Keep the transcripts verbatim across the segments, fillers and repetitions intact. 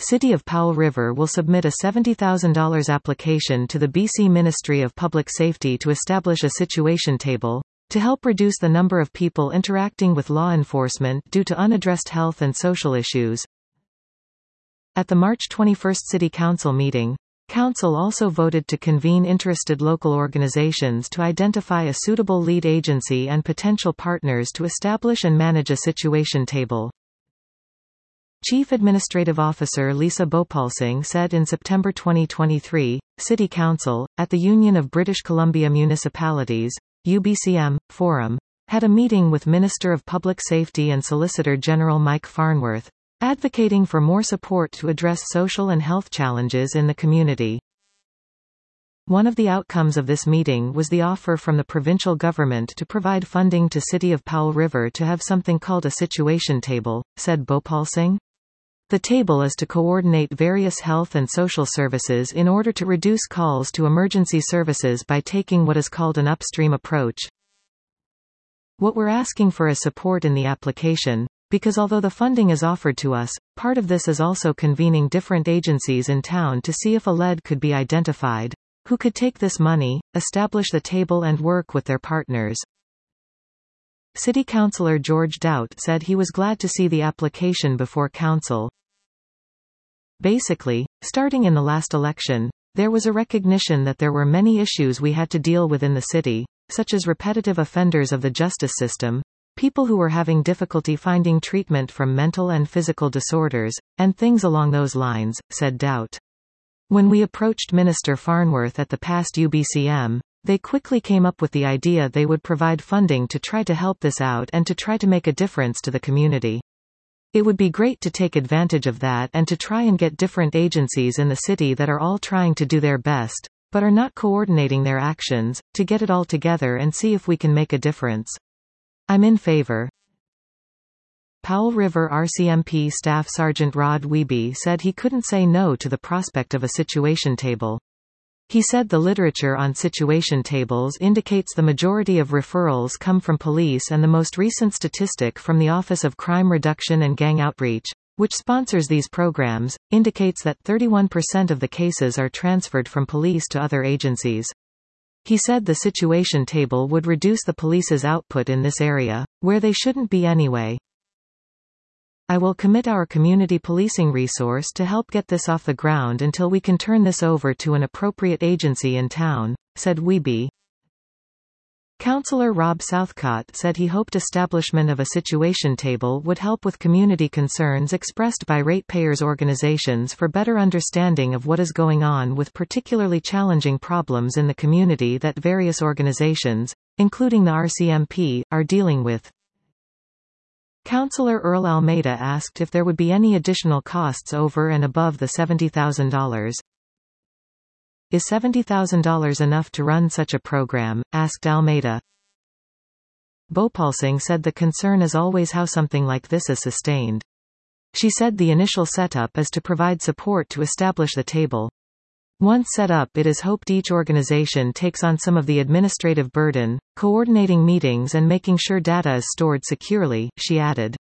City of Powell River will submit a seventy thousand dollars application to the B C Ministry of Public Safety to establish a situation table, to help reduce the number of people interacting with law enforcement due to unaddressed health and social issues. At the March twenty-first City Council meeting, Council also voted to convene interested local organizations to identify a suitable lead agency and potential partners to establish and manage a situation table. Chief Administrative Officer Lisa Bhopalsingh said in September twenty twenty-three, City Council, at the Union of British Columbia Municipalities, U B C M, Forum, had a meeting with Minister of Public Safety and Solicitor General Mike Farnworth, advocating for more support to address social and health challenges in the community. One of the outcomes of this meeting was the offer from the provincial government to provide funding to City of Powell River to have something called a situation table, said Bhopalsingh. The table is to coordinate various health and social services in order to reduce calls to emergency services by taking what is called an upstream approach. What we're asking for is support in the application, because although the funding is offered to us, part of this is also convening different agencies in town to see if a lead could be identified, who could take this money, establish the table and work with their partners. City Councillor George Doubt said he was glad to see the application before Council. Basically, starting in the last election, there was a recognition that there were many issues we had to deal with in the city, such as repetitive offenders of the justice system, people who were having difficulty finding treatment from mental and physical disorders, and things along those lines, said Doubt. When we approached Minister Farnworth at the past U B C M, they quickly came up with the idea they would provide funding to try to help this out and to try to make a difference to the community. It would be great to take advantage of that and to try and get different agencies in the city that are all trying to do their best, but are not coordinating their actions, to get it all together and see if we can make a difference. I'm in favor. Powell River R C M P Staff Sergeant Rod Wiebe said he couldn't say no to the prospect of a situation table. He said the literature on situation tables indicates the majority of referrals come from police, and the most recent statistic from the Office of Crime Reduction and Gang Outreach, which sponsors these programs, indicates that thirty-one percent of the cases are transferred from police to other agencies. He said the situation table would reduce the police's output in this area, where they shouldn't be anyway. I will commit our community policing resource to help get this off the ground until we can turn this over to an appropriate agency in town, said Wiebe. Councillor Rob Southcott said he hoped establishment of a situation table would help with community concerns expressed by ratepayers' organizations for better understanding of what is going on with particularly challenging problems in the community that various organizations, including the R C M P, are dealing with. Councillor Earl Almeida asked if there would be any additional costs over and above the seventy thousand dollars. Is seventy thousand dollars enough to run such a program? Asked Almeida. Bhopalsingh said the concern is always how something like this is sustained. She said the initial setup is to provide support to establish the table. Once set up, it is hoped each organization takes on some of the administrative burden, coordinating meetings and making sure data is stored securely, she added.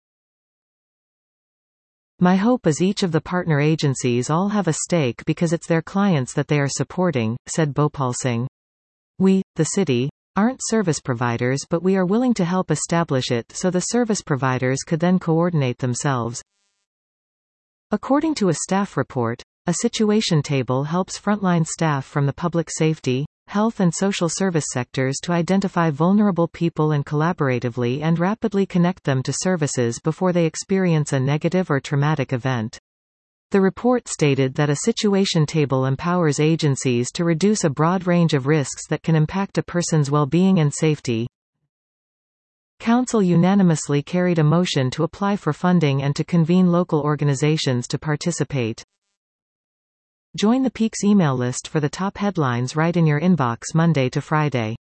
My hope is each of the partner agencies all have a stake because it's their clients that they are supporting, said Bhopalsingh. We, the city, aren't service providers, but we are willing to help establish it so the service providers could then coordinate themselves. According to a staff report, a situation table helps frontline staff from the public safety, health and social service sectors to identify vulnerable people and collaboratively and rapidly connect them to services before they experience a negative or traumatic event. The report stated that a situation table empowers agencies to reduce a broad range of risks that can impact a person's well-being and safety. Council unanimously carried a motion to apply for funding and to convene local organizations to participate. Join the Peaks email list for the top headlines right in your inbox Monday to Friday.